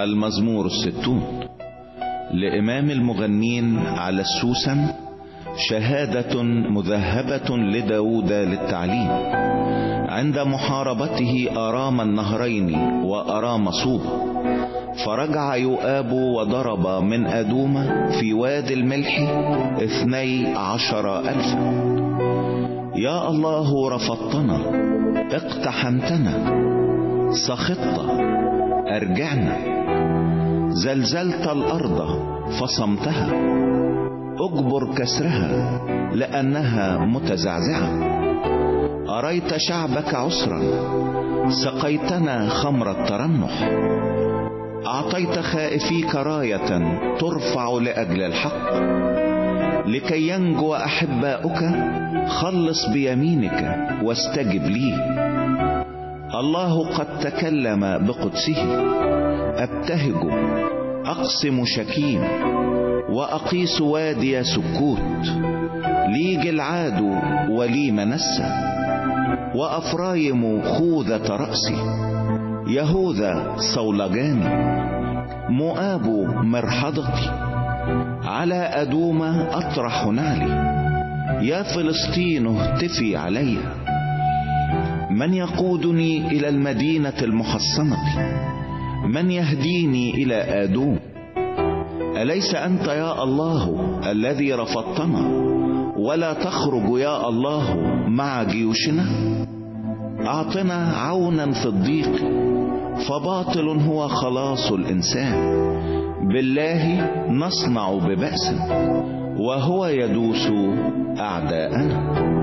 المزمور 60 لإمام المغنين على السوسن، شهادة مذهبة لداود للتعليم عند محاربته أرام النهرين وأرام صوب. فرجع يؤاب وضرب من أدوم في وادي الملح 12,000. يا الله رفضتنا، اقتحمتنا، سخطت، ارجعنا. زلزلت الأرض فصمتها، اجبر كسرها لأنها متزعزعة. أريت شعبك عسرا، سقيتنا خمر الترنح. أعطيت خائفيك راية ترفع لأجل الحق. لكي ينجو أحباؤك خلص بيمينك واستجب لي. الله قد تكلم بقدسه، أبتهج أقسم شكيم وأقيس وادي سكوت. لي جلعاد ولي منسة وأفرايم خوذة رأسي. يهوذا صولجاني، مؤاب مرحضتي. على أدوم أطرح نعلي. يا فلسطين اهتفي علي. من يقودني إلى المدينة المحصنة؟ من يهديني إلى آدوم؟ أليس أنت يا الله الذي رفضتنا، ولا تخرج يا الله مع جيوشنا؟ أعطنا عونا في الضيق، فباطل هو خلاص الإنسان. بالله نصنع ببأس، وهو يدوس أعداءنا.